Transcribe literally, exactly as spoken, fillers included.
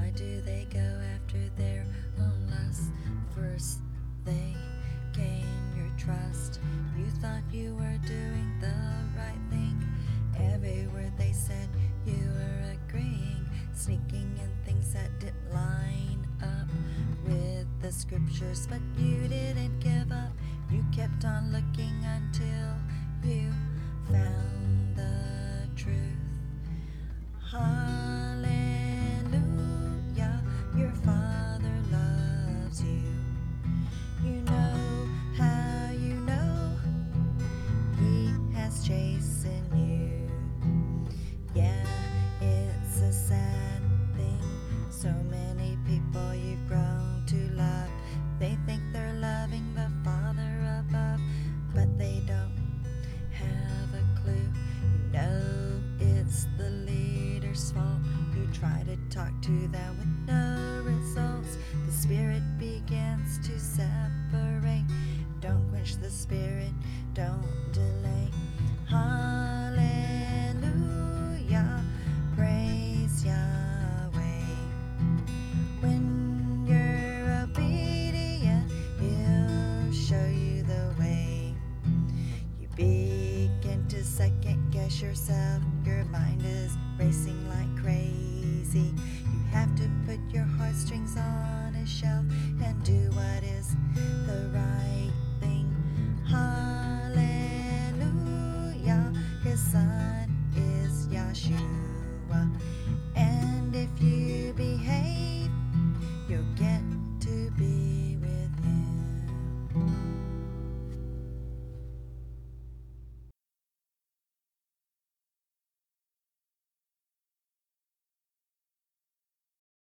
Why do they go after their own lust? First they gain your trust. You thought you were doing the right thing. Every word they said you were agreeing, sneaking in things that didn't line up with the scriptures. But you didn't give up. You kept on looking until you found the truth. Hallelujah, your Father loves you. You know how you know He has chastened you. Yeah, it's a sad thing. So many people you've grown to love, they think they're loving the Father above, but they don't have a clue. You know it's the leader's fault. You try to talk to them with no results. The Spirit begins to separate. Don't quench the Spirit, don't delay. Hallelujah, praise Yahweh. When you're obedient, He'll show you the way. You begin to second guess yourself. Your mind is racing like crazy. You have to put your heartstrings on a shelf and do what is the right thing. Hallelujah, His Son is Yahshua. And if you behave, you'll get to be